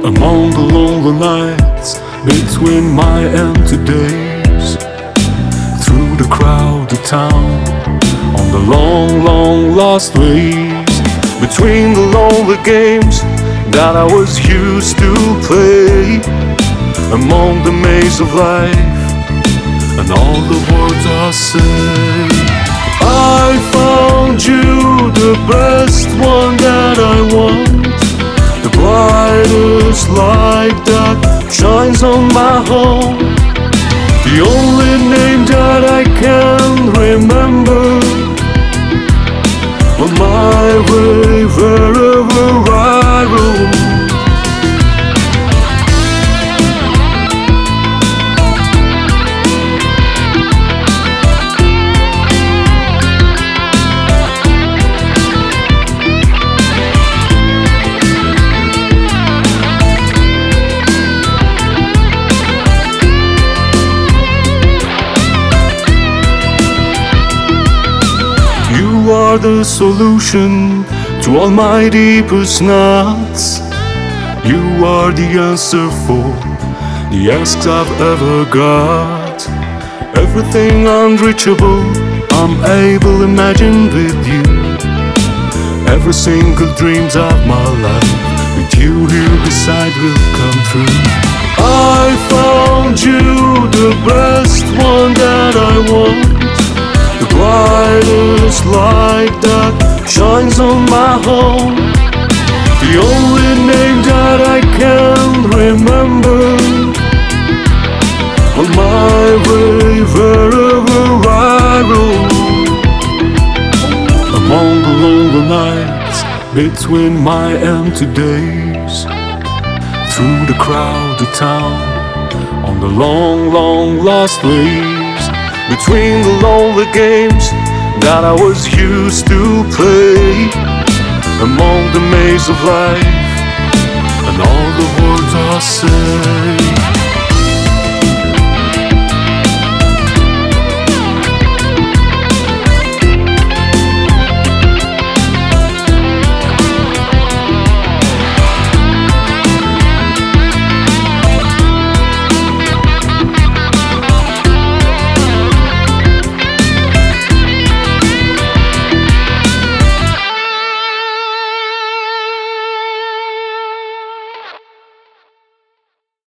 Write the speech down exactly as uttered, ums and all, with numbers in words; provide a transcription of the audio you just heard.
Among the lonely nights between my empty days, through the crowded town, on the long, long lost ways, between the lonely games that I was used to play, among the maze of life and all the words I say. I found you, the best one that I want, the brightest light that shines on my home, the only name that I can remember on my way wherever I roam. You are the solution to all my deepest knots. You are the answer for the asks I've ever got. Everything unreachable, I'm able to imagine with you. Every single dreams of my life, with you here beside will come true. I found you, the best one that I want, the brightest light that shines on my home, the only name that I can remember on my way wherever I roam. Among the lonely nights between my empty days, through the crowded town, on the long, long lost ways, between the lonely games that I was used to play, among the maze of life and all the words I say.